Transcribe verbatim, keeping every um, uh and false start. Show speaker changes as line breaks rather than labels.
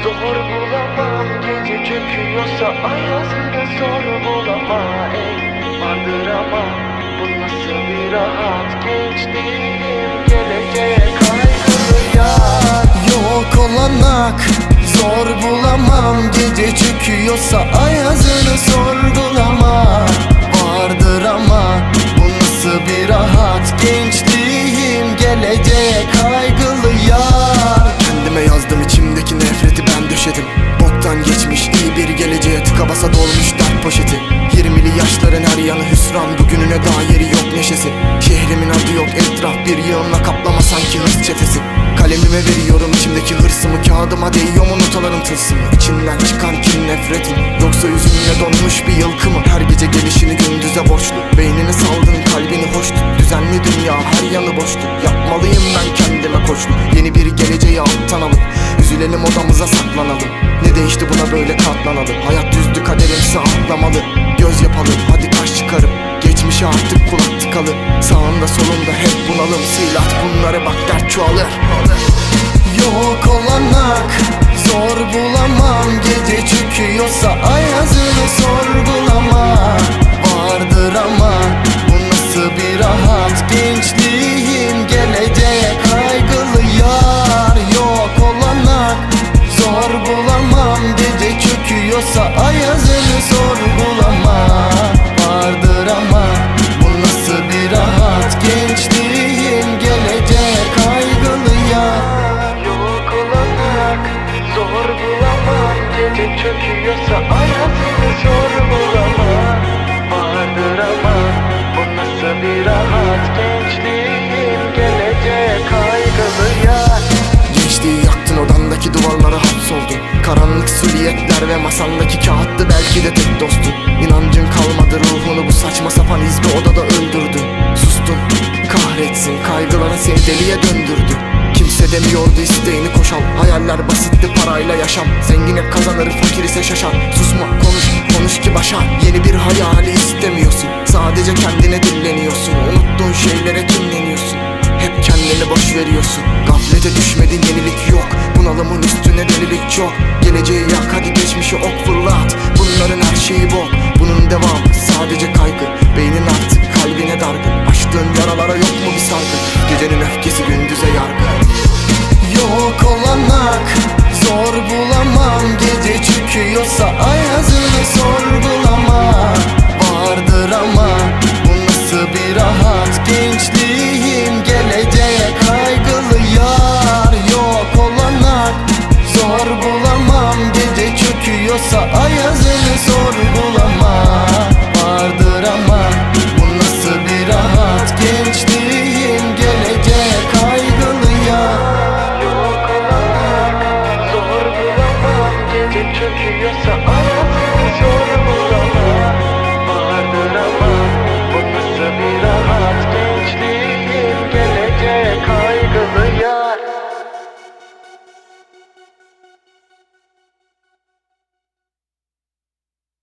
Zor bulamam, gece çöküyorsa ayazını zor bulama. Ey vardır ama bu nasıl bir rahat, gençliğim geleceğe kaygılı yar.
Yok olanak, zor bulamam, gece çöküyorsa ayazını sorgulama. Vardır ama bu nasıl bir rahat, gençliğim geleceğe kaygılı yar. Kendime yazdım içimdeki nefreti ben döşedim. Boktan geçmiş iyi bir geleceğe tıka basa dolmuş dert poşeti. Yirmili yaşların her yanı hüsran, bugününe dair yok neşesi. Şehrimin adı yok, etraf bir yığınla kaplama sanki hırs çetesi. Kalemime veriyorum içimdeki hırsımı, kağıdıma değiyor mu notaların tılsımı. İçinden çıkan kin nefret mi, yoksa yüzünle donmuş bir yılkı mı? Her gece gelişini gündüze borçlu, beynini saldın kalbini hoştu. Düzenli dünya her yanı boştu, yapmalıyım ben kendime koçluk. Yeni bir geleceği alttan alıp üzülelim odamıza saklanalım. Ne değişti buna böyle katlanalım, hayat düzdü kaderimse atlamalı. Göz yapalım hadi kaş çıkarıp, geçmişe artık kulak tıkalı. Sağında solunda hep bunalım, sil at bunları bak dert çoğalır. Yok olanak, zor bulamam, gece çöküyorsa ayazını sorgulama. Vardır ama bu nasıl bir rahat, gençliğim geleceğe kaygılı yar. Yok olanak, zor bulamam, gece çöküyorsa ayazını sorgulama. Vardır ama bu nasıl bir rahat, gençliğim geleceğe kaygılı yar.
Yok olanak, zor bulamam, gece çöküyorsa ayazını sorgulama. Vardır ama bu nasıl bir rahat, gençliğim geleceğe kaygılı yar.
Gençliği yaktın, odandaki duvarlara hapsoldun. Karanlık süliyetler ve masandaki kağıttı belki de tek dostun. İnancın kalmadı, ruhunu bu saçma sapan izbe odada öldürdün. Sustun, kahretsin, kaygıların seni deliye döndürdü. Kimse demiyordu isteğini koşal, hayaller basitti parayla yaşam. Zengin hep kazanır, fakir ise şaşar. Susma, konuş, konuş ki başar. Yeni bir hayali istemiyorsun, sadece kendine dilleniyorsun. Unuttuğun şeylere kinleniyorsun, hep kendini boş veriyorsun. Gaflete düşmedin, yenilik yok, bunalımın üstüne delilik çok. Geleceği yak hadi, geçmişi ok fırlat, bunların her şeyi bok. Bunun devamı sadece kaygı, beynin artık kalbine dargın. Açtığın yaralara yok mu bir sargı, gecenin öfkesi gündüze yargı. Yok olanak, zor bulamam, gece çöküyorsa ayazını sorgulama. Vardır ama bu nasıl bir rahat, gençliğim geleceğe kaygılı yar. Yok olanak, zor bulamam, gece çöküyorsa ayazını sorgulama. Vardır ama bu nasıl bir rahat, gençliğim geleceğe kaygılı yar.
Yok olanak, zor bulamam, gece çöküyorsa